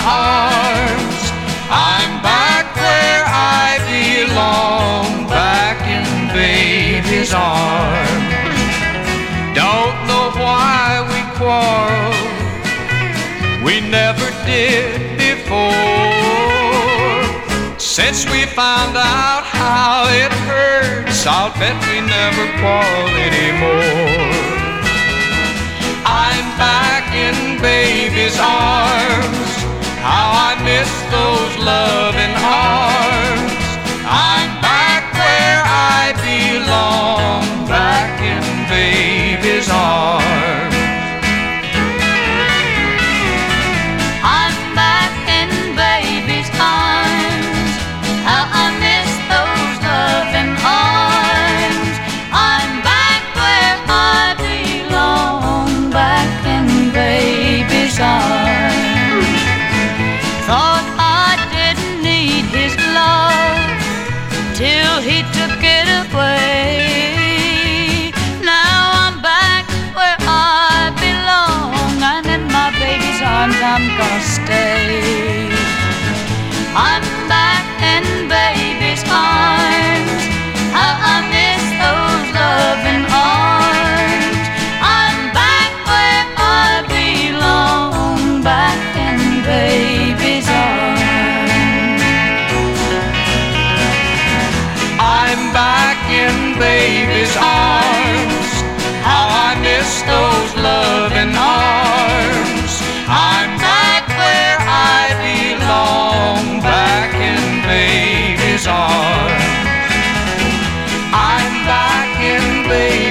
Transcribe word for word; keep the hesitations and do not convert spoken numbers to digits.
arms. I'm back where I belong, back in baby's arms. Don't know why we quarreled, we never did before. Since we found out how it hurts, I'll bet we never quarrel anymore. I'm back in baby's arms, how I miss those loving arms. I'm back where I belong, back in baby's arms. I'm back in baby's arms, how I miss those loving arms. I'm back where I belong, back in baby's arms. Thought I didn't need his love till he took it away. Now I'm back where I belong, and in my baby's arms I'm gonna stay. I'm back in baby's arms, how I miss those loving arms. I'm back where I belong, back in baby's arms. I'm back in baby's arms, how I miss those loving arms. I'm back where I belong, back in baby's arms. I'm back in baby's